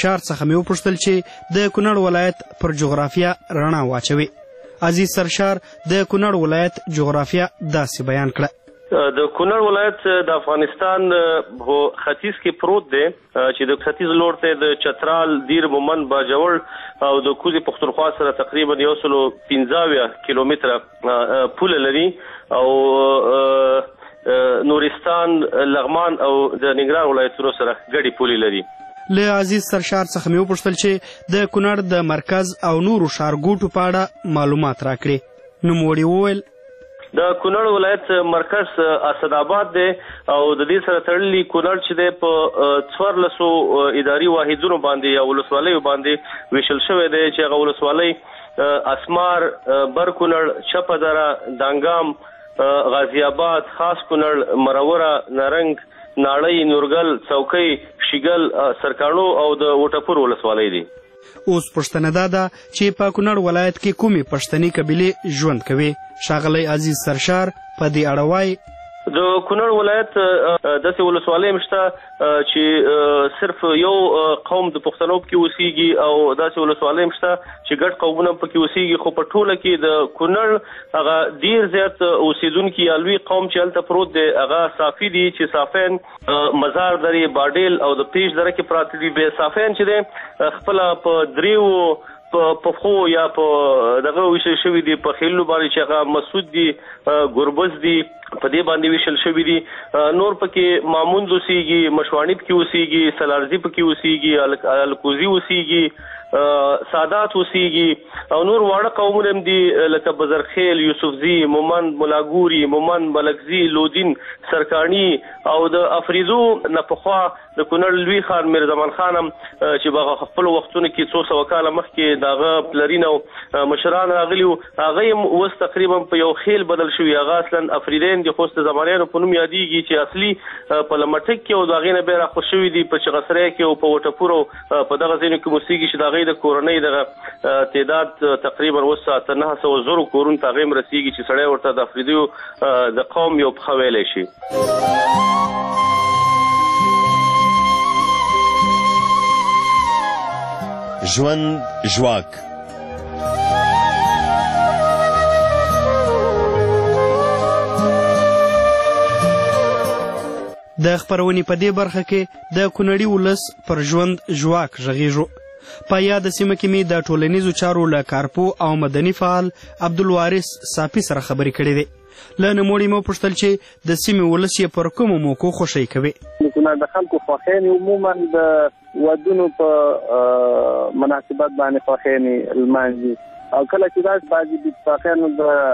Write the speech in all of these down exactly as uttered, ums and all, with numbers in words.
سرشار څخه مې وپوښتل چې د کونړ ولایت پر جغرافیه رڼا واچوي. عزیز سرشار د کونړ ولایت جغرافیه داسې بیان کړه. د کونړ ولایت د افغانستان په ختیځ کې پروت دی چې د ختیځ لور ته د چترال، دیر، مومند، باجوړ او د کوزې پښتونخوا سره تقریبا یو سلو پنځه اویا کیلومتره پوله لري او نورستان، لغمان او د ننګرهار ولایتونو سره ګډې پولې لري. له عزیز سرشار څخه مې وپوښتل چې د کونړ د مرکز او نورو ښارګوټو په اړه معلومات راکړي. نوموړي وویل د کونړ ولایت مرکز اسداباد دی او د دې سره تړلي کونړ چې دی په څوارلسو اداري واحدونو باندې یا ولسوالیو باندې ویشل شوی دی چې هغه ولسوالۍ اسمار، بر کونړ، چپه دره، دانګام، غازی آباد، خاص کونړ، مروره، نارنګ، ناړۍ، نورګل، څوکۍ، شیګل، سرکاڼو او د وټپور ولسوالۍ دي. اوس پوښتنه دا ده چې په کونړ ولایت کې کومې پښتني قبیلې ژوند کوي. ښاغلی عزیز سرشار په دې اړه وایي د کونړ ولایت داسې ولسوالۍ شته چې صرف یو قوم د پښتنو کې اوسېږي او داسې ولسوالۍ شته چې ګډ قومونه پکې اوسېږي، خو په ټوله کې د کونړ هغه ډېر زیات اوسېدونکي یا لوی قوم چې هلته پروت دی هغه صافي دي چې صافین، مزار درې، باډیل او د پیش دره کې پراته دي. بیا صافین چې دی خپله په دریو په خو یا په دغه ویشل شوي دي، په خیلو باندې چې هغه مسعود دي، ګربز دي، په دې باندې ویشل شوي دي. نور پکې ماموند اوسېږي، مشواڼي پکې اوسېږي، سلارزي پکې اوسېږي، الکوزي اوسېږي، سادات اوسېږي او نور واړه قومونه هم دي لکه بزرخیل، یوسفزي، مومند، ملاګوري، مومند، ملکزي، لودین، سرکاڼي او د افریدو نه پخوا د کونړ لوی خان میرزمان خان هم چې په خپلو وختونو کې څو سوه کاله مخکې د هغه پلرین او مشران راغلي وو، هغه هم اوس تقریبا په یو خیل بدل شوي. هغه اصلا افریدین د خوست زمانیانو په نوم یادېږي چې اصلي په لمټک کې او د هغې نه بیا راخوښ شوي دي په چغسری کې او په وټپور او په دغه ځایونو کې اوسېږي چې د هغې د کورنۍ دغه تعداد تقریبا اوس اته نهه سوه زرو کورونو ته هغې هم رسېږي چې سړی ورته د افریدیو د قوم یو پښه ویلی شي. ژوند ژواک د خپرونې په دې برخه کې د کونړي ولس پر ژوند ژواک غږیږو. په یاده سیمه کې مې د ټولنیزو چارو له کارپو او مدني فعال عبدالوارث صافي سره خبرې کړې دي. له نوموړي مې وپوښتل چې د سیمې ولس یې پر کومو موقعو خوښۍ کوي. د خلکو خوښیانې عموما د ودونو په مناسبت باندې خوښیانې لمانځي او کله چې داسې بعضې د اتفاقیانو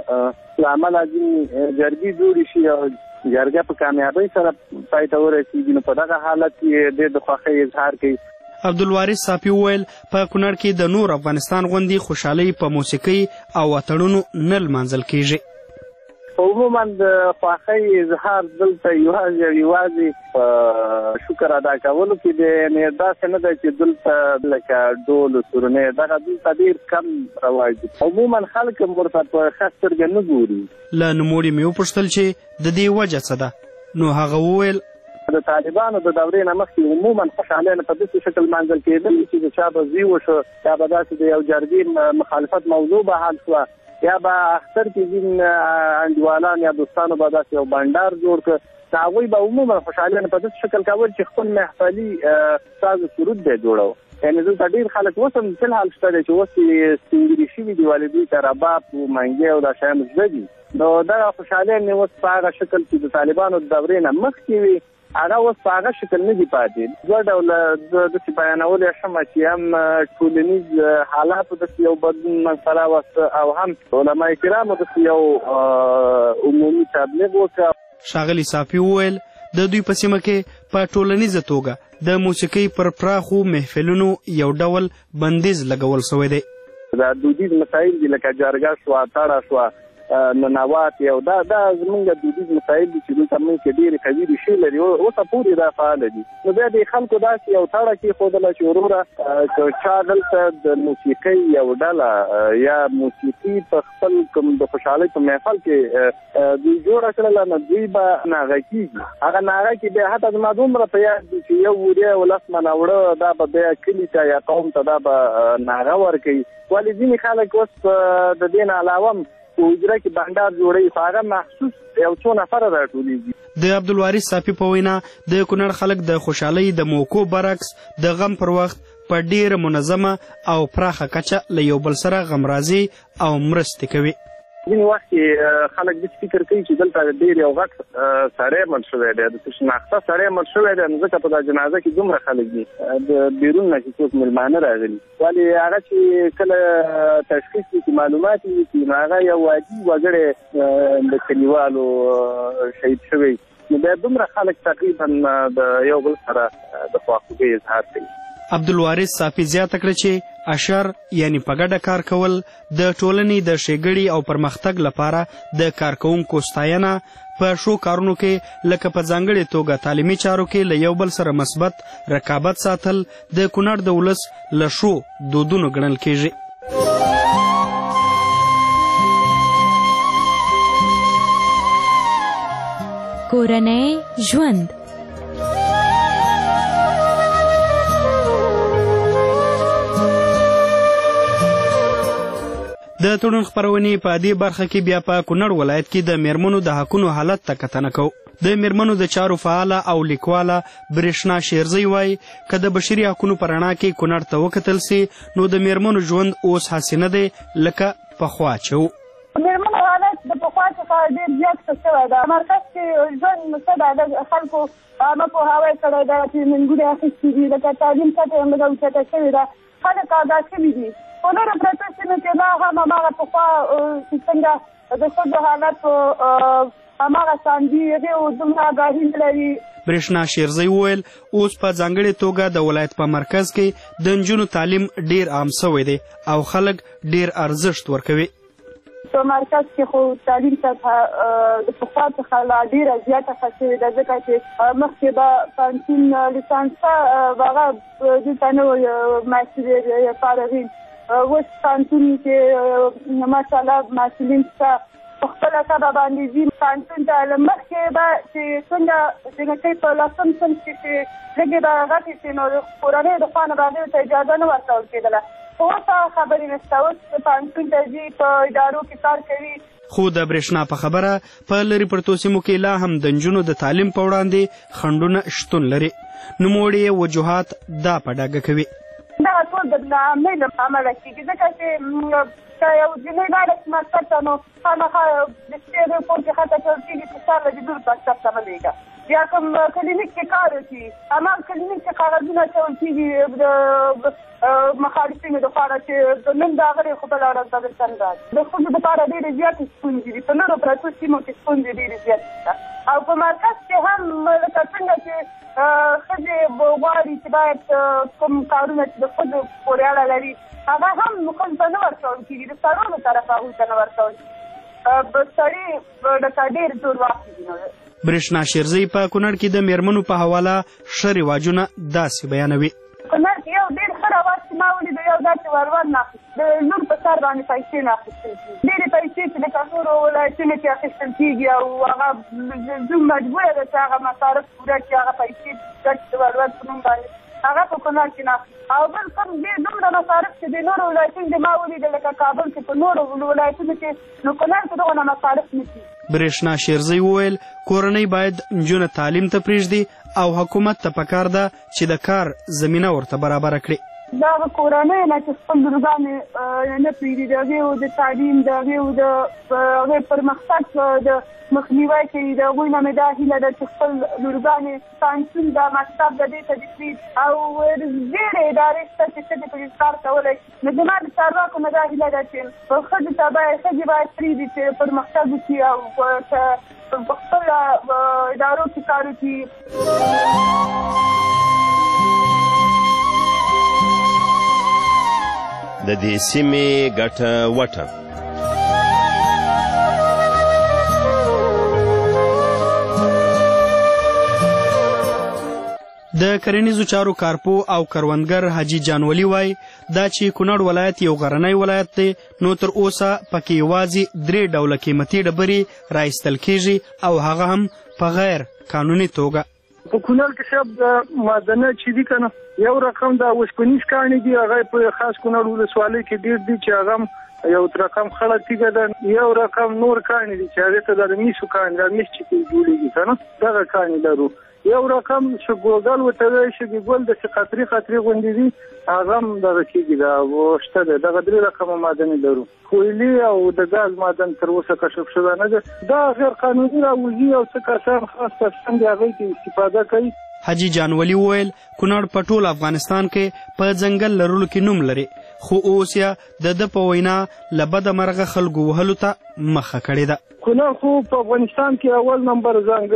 د له امله ځینې جرګې جوړې شي او جرګه په کامیابۍ سره پای ته ورسېږي نو په دغه حالت کې ډېر د خوښۍ اظهار کوي. عبدالوارث صافي وویل په کونړ کې د نور افغانستان غوندې خوشحالۍ په موسیقۍ او اتڼونو نه لمانځل کېږي. عموما د خوښۍ اظهار دلته یوازې او یوازې په شکر ادا کولو کې دی، یعنې داسې نه ده چې دلته لکه ډول و سورنۍ دغه دلته ډېر کم رواج دي. عموما خلک هم ورته په ښه سترګه نه ګوري. له نوموړي مې وپوښتل چې د دې وجه څه ده نو هغه وویل د طالبانو د دورې نه مخکې عموما خوشحالۍ په داسې شکل لمانځل کېدل چې د چا به زوی وشو یا به داسې د یو جرګې مخالفت موضوع به حل شوه یا به اختر کې ځین انډیوالان یا دوستانو به داسې یو بنډار جوړ کړ نو هغوی به عموما خوشحالۍ په داسې شکل کول چې خپل محفلي ساز و سرود به یې جوړو. یعنې دلته ډېر خلک اوس هم فی الحال شته دی چې اوس یې سپینګیري شوي دي ولې دوی ته رباب و منګی او دا شیان زده دي. نو دغه خوشحالۍ مې اوس په هغه شکل چې د طالبانو د دورې نه مخکې وي هغه اوس په هغه شکل نه دي پاتې. دوه ډوله داسې بیانولی شمه چې هم ټولنیز حالاتو داسې یو بدلون منځته راوسته او هم علما کرامو داسې یو عمومي تبلیغ وکړه. ښاغلي صافي وویل د دوی په سیمه کې په ټولنیزه توګه د موسیقۍ پر پراخو محفلونو یو ډول بندیز لګول شوی دی. دا دودیز مسایل دي لکه جرګه شوه، تړه شوه ننوات او دا دا زمونږ دودیز مسایل دي چې دلته موږ کې ډېرې قوي ریښې لري اوسه پورې دا فعاله دي. نو بیا د خلکو داسې یو تړه کېښودله چې وروره که چا دلته د موسیقۍ یو ډله یا موسیقي په خپل کوم د خوشحالۍ په محفل کې دوی جوړه کړله نو دوی به ناغه کېږي. هغه ناغه کې بیا حتی زما دومره په یاد دي چې یو وری او لس منه وړه دا به بیا کلي ته یا قوم ته دا به ناغه ورکوي. ولې ځینې خلک اوس د دې نه علاوه په حجره کې بنډار جوړوي خو هغه محسوس یو څو نفره راټولېږي. د عبدالوارث صافي په وینا د کونړ خلک د خوشحالۍ د موقعو برعکس د غم پر وخت په ډېره منظمه او پراخه کچه له یو بل سره غمرازي او مرستې کوي. ځینې وخت کې خلک داسې فکر کوي چې دلته ډېر یو غټ سړی مړ شوی دی د شناخته سړی مړ شوی دی نو ځکه په دا جنازه کې دومره خلک دي د بیرون نه چې څوک مېلمانه راغلي ولې هغه چې کله تشخیص وي معلومات وي چې هغه یو عادي وګړی د کلیوالو شهید شوی نو بیا دومره خلک تقریبا د یو بل سره د خواخوږۍ اظهار کوي. عبدالوارث صافي زیاته کړه چې اشر یعنی په ګډه کار کول د ټولنې د ښېګړې او پرمختګ لپاره د کارکوونکو ستاینه په ښو کارونو کې لکه په ځانګړې توګه تعلیمي چارو کې له یو بل سره مثبت رقابت ساتل د کونړ د ولس له ښو دودونو ګڼل کېږي. کورنۍ ژوند د تړون خپرونې په دې برخه کې بیا په کونړ ولایت کې د میرمنو د حقونو حالت ته کتنه کوو. د میرمنو د چارو فعاله او لیکواله برېښنا شیرزی وایي که د بشري حقونو په رڼا کې کونړ ته وکتل سي نو د میرمنو ژوند اوس هسې نه دی لکه پخوا چې و. میرمنو حالت د پخوا څخه ډېر زیات ښه شوی ده. مرکز کې ژوند څه ده د خلکو عامه پوهاوی کړی ده چې ننګونې اخیستي دي لکه تعلیم سطحه یې لږه اوچته شوې ده خلک آګاه شوي دي. په نورو پرتو سیمو کې لا هم هماغه پخوا چې څنګه د ښځو حالت هماغه شان دي هغې دومره آګاهي نه لري. برېښنا شیرزی وویل اوس په ځانګړې توګه د ولایت په مرکز کې د نجونو تعلیم ډېر عام شوی دی او خلک ډېر ارزښت ورکوي. په مرکز کې خو تعلیم سطحه د پخوا څخه لا ډېره زیاته ښه شوې ده ځکه چې مخکې به پوهنتون لیسانسه هغه دلته نه و محصلین فارغین اوس پوهنتون کې ماشاءالله محصلین شته په خپله طبعه باندې ځي پوهنتون ته له مخکې به چې څنګه د نکۍ په لسم صنف کې چې لږې به غټې شي نو د کورنیو د خوا نه به هغې ته اجازه نه ورکول کېدله خو اوس هغه خبرې نشته اوس پوهنتون ته ځي په ادارو کې کار کوي. خو د برېښنا په خبره په لرې پرتو سیمو کې لا هم د نجونو د تعلیم په وړاندې خنډونه شتون لري. نوموړي وجوهات دا په ډاګه کوي. دغه ټول د ناامنۍ له امله کېږي ځکه چې که یو جنۍ لاړه شي مکتب ته نو خامخا د شپې د کور کې خطه کول کېږي چې سهار بجې لور مکتب ته مه لېږه یا کوم کلینیک کې کار وکړي هماغه کلینیک کې کاغذونه اچول کېږي د مخالفینو دپاره چې نن د هغه خو بله ورځ به درته نه راځي. د ښځو دپاره ډېرې زیاتې ستونزې دي په نورو پرتو سیمو کې ستونزې ډېرې زیاتې شته او په مرکز کې هم لکه څنګه چې ښځې غواړي چې باید کوم کارونه چې د ښځو پورې اړه لري هغه هم ښځو ته نه ورکول کېږي د سړو له طرفه هغوی ته نه ورکول سړي لکه ډېر زور واخلي نو. برېښنا شیرزی په کونړ کې د میرمنو په حواله ښه رواجونه داسې بیانوي. کونړ کې یو ډېر ښه رواج چې ما ولید یو دا چې ورور نه اخیست د لور په سر باندې پیسې نه اخیستل کېږي. ډېرې پیسې چې لکه نورو ولایتونو کې اخیستل کېږي او هغه زوم مجبوره ده چې هغه مصارف پوره کړي هغه پیسې ګټ د ورور په نوم باندې هغه په کونړ کې نه او بل کوم ډېر دومره مصارف چې د نورو ولایتونو کې ما ولیدل لکه کابل کې په نورو ولایتونو کې نو کونړ کې دغونه مصارف نه کېږي. برېښنا شیرزی وویل کورنۍ باید نجونو تعلیم ته پرېږدي او حکومت ته پکار ده چې د کار زمینه ورته برابره کړي. دا هغه کورنۍ نه چې خپل لورګانې نه پرېږدي د هغې د تعلیم د هغې د هغې پرمختګ د مخنیوی کوي د هغوی نه مې دا هیله ده چې خپل لورګانې پوهنتون د مکتب د دې ته دې کړي او ډېرې ادارې شته چې ښځې پرې کار کولی شي نو زما د چارواکو نه دا هیله ده چې ښځو ته باید ښځې باید پرېږدي چې پرمختګ وکړي او په خپله ادارو کې کار وکړي. د دې سیمې ګټه وټه د کرنیزو چارو کارپو او کروندګر حاجي جانولي وای دا چې کونړ ولایت یو غرنی ولایت دی نو تر اوسه پکې یوازې درې ډوله قیمتي ډبرې رایستل کیږي او هغه هم په غیر قانوني توګه. په کونړ کې شب د معدنه چې دي کنه یو رقم د اوسپنیز کاڼي دي هغه په خاص کونړ ولسوالۍ کې ډیر دي چې هغه یو رقم خړه تیګه ده یو رقم نور کاڼي دي چې هغه ته د میسو کاڼي د میس چې جوړیږي کنه دغه کاڼي لرو. یو رقم شګوګل وته وی شګول د قطري قطري غونډې دي هغه هم دغه کېږي دا وشته ده دغه درې رقم معدن لرو. کویلي او د غاز معدن تر اوسه کشف شوی نه ده دا غیر قانوني راوځي او څه کسان خاص کسان د هغې کې استفاده کوي. حاجي جانولي وویل کونړ په ټول افغانستان کې په ځنګل لرلو کې نوم لري خو اوس یې د ده په وینا له بده مرغه خلکو وهلو ته مخه کړې ده. کونړ خو په افغانستان کې اول نمبر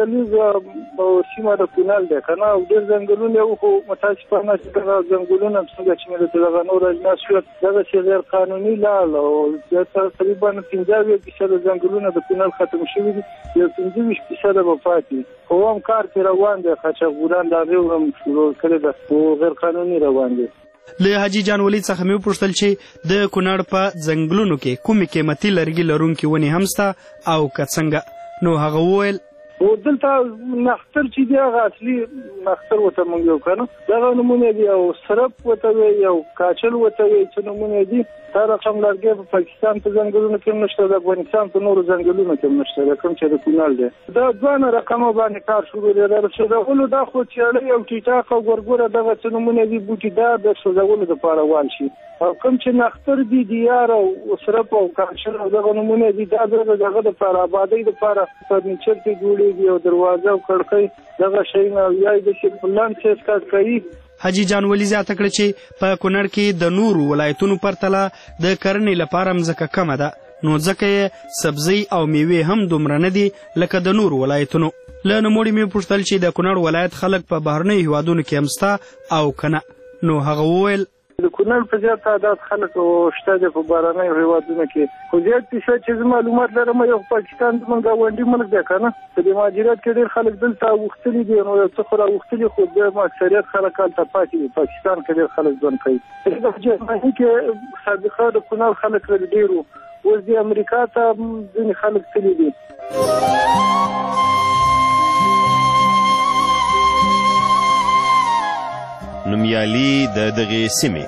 ځنګلیز سیمه د کونړ دی که نه او ډېر ځنګلونه یو خو متاسفانه چې دغه ځنګلونه څنګه چې مې د دغه نور اجناس شول دغسې غیر قانوني لاړ او تقریبا پنځه اویا فیصده ځنګلونه د کونړ ختم شوي دي یو پنځه ویشت فیصده به پاتې خو هم کار پرې روان دی قاچاقبران د هغې هم شروع کړې ده خو غیر قانوني روان دی. له حاجي جانولي څخه مې وپوښتل چې د کونړ په ځنګلونو کې کومې قیمتي لرګي لرونکي ونې هم شته او که څنګه نو هغه وویل او دلته نختر چې دی هغه اصلي نختر ورته موږ یو که نه دغه نمونه دي او سرپ ورته وایي او کاچل ورته وایي څه نمونه دي دا رقم لرګی په پاکستان په ځنګلونو کې هم نشته د افغانستان په نورو ځنګلونو کې هم نشته د کوم چې د کونړ دی دا دوانه رقمه باندې کار شروع دی د سوځولو دا خو چیړۍ او ټیټاق او ګورګوره دغه څه نمونه دي بوټي دا د سوځولو دپاره وال شي او کوم چې نختر دي دیار او سرپ او کاچل او دغه نمونه دي دا د دغه دپاره آبادۍ دپاره فرنیچر کې جوړېږي او دروازه او کړکۍ دغه شیونه یا یې داسې پلان سیسکاټ کوي. حاجي جانولي زیاته کړه چې په کونړ کې د نورو ولایتونو پرتله د کرنې لپاره مځکه کمه ده نو ځکه یې سبزۍ او میوې هم دومره نه دي لکه د نورو ولایتونو. له نوموړي مې وپوښتل چې د کونړ ولایت خلک په بهرنیو هیوادونو کې هم شته او که نه نو هغه وویل د کونړ په زیات تعداد خلک شته دی په بهرنیو هیوادونو کې خو زیات فیصد چې زه معلومات لرم یو پاکستان زموږ ګاونډي ملک دی که نه په دې مهاجرت کې ډېر خلک دلته اوښتلي دي نو یو څه خو راوښتلي خو د اکثریت خلک هلته پاتې دي پاکستان کې ډېر خلک ژوند کوي. په جرمني کې سابقه د کونړ خلک ډېر وو اوس د امریکا ته ځینې خلک تللي دي. نومیالي د دغې سیمې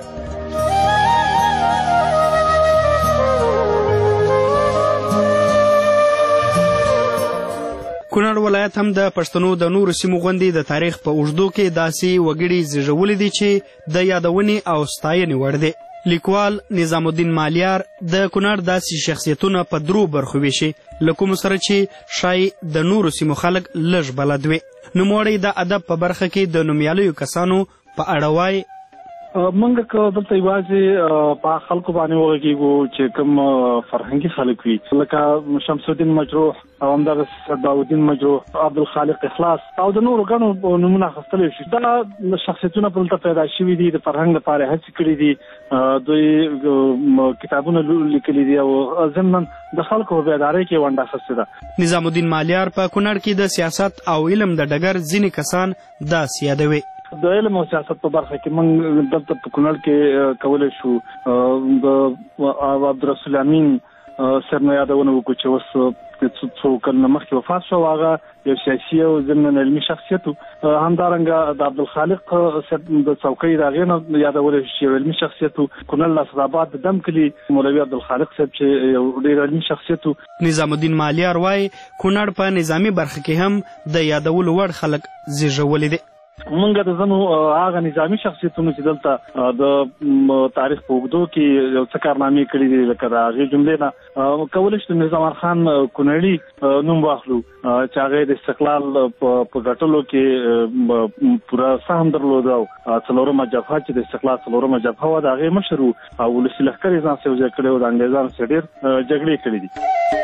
کونړ ولایت هم د پښتنو د نورو سیمو غوندې د تاریخ په اوږدو کې داسې وګړي زیږولي دي چې د یادونې او ستاینې وړ دی. لیکوال نظام الدین مالیار د کونړ داسې شخصیتونه په درو برخو ویشي له کومو سره چې ښایي د نورو سیمو خلک لږ بلد وي. نوموړی د ادب په برخه کې د نومیالیو کسانو په اړه وایي موږ که دلته یوازې په خلکو باندې وغږېږو چې کوم فرهنګي خلک وي لکه شمس الدین مجروح او همدغسې صداودین مجروح عبدالخالق اخلاص او د نورو ګڼو نومونه اخیستلی شي دا شخصیتونه په دلته پیدا شوي دي د فرهنګ لپاره هڅې کړي دي دوی کتابونه لیکلي دي او ضمنا د خلکو په بیدارۍ کې ونډه اخیستې ده. نظام الدین مالیار په کونړ کې د سیاست او علم د ډګر ځینې کسان داسې یادوي د علم او سیاست په برخه کې موږ دلته په کونړ کې کولی شو د عبدالرسول امین صاحب نه یادونه وکړو چې اوس څو کلونه مخکې وفات شو هغه یو سیاسي او ضمن علمي شخصیت و. همدارنګه د عبدالخالق صاحب د څوکۍ د هغې نه یادولی شو چې یو علمي شخصیت و. کونړ لاسداباد د دم کلي مولوي عبدالخالق صاحب چې یو ډېر علمي شخصیت و. نظام الدین مالیار وایي کونړ په نظامي برخه کې هم د یادولو وړ خلک زیږولي دي. مونږ د ځینو هغه نظامي شخصیتونو چې دلته د تاریخ په اوږدو کې یو څه کارنامې کړي دي لکه د هغې جملې نه کولی شو د نظام خان کونړي نوم واخلو چې هغه د استقلال په ګټلو کې پوره سهم درلود او څلورمه جبهه چې د استقلال څلورمه جبهه وه د هغې مشر و او ولسي لښکر یې ځان سره یوځای کړی و د انګریزانو سره ډېر جګړې کړي دي.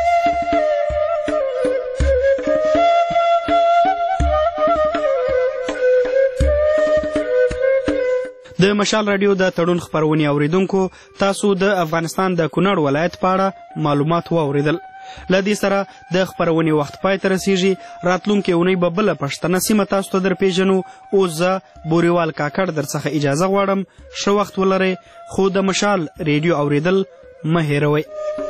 د مشال راډیو د تړون خپرونې اوریدونکو تاسو د افغانستان د کونړ ولایت په اړه معلومات واوریدل. له دې سره د خپرونې وخت پای ته رسیږي. راتلونکې اونۍ به بله پښتنه سیمه تاسو ته در پیژنو. اوس زه بوریوال کاکړ در څخه اجازه غواړم. ښه وخت ولرئ، خو د مشال ریډیو اوریدل مه هېروئ.